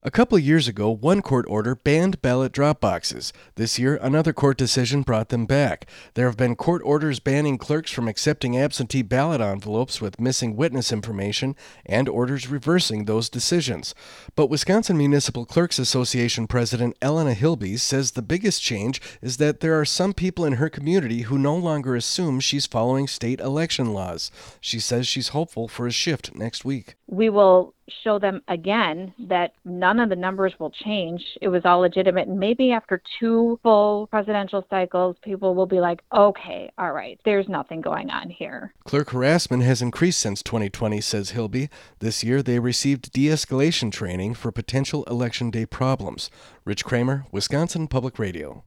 A couple years ago, one court order banned ballot drop boxes. This year, another court decision brought them back. There have been court orders banning clerks from accepting absentee ballot envelopes with missing witness information and orders reversing those decisions. But Wisconsin Municipal Clerks Association President Elena Hilby says the biggest change is that there are some people in her community who no longer assume she's following state election laws. She says she's hopeful for a shift next week. We will show them again that none of the numbers will change. It was all legitimate. And maybe after two full presidential cycles, people will be like, okay, all right, there's nothing going on here. Clerk harassment has increased since 2020, says Hilby. This year, they received de-escalation training for potential Election Day problems. Rich Kramer, Wisconsin Public Radio.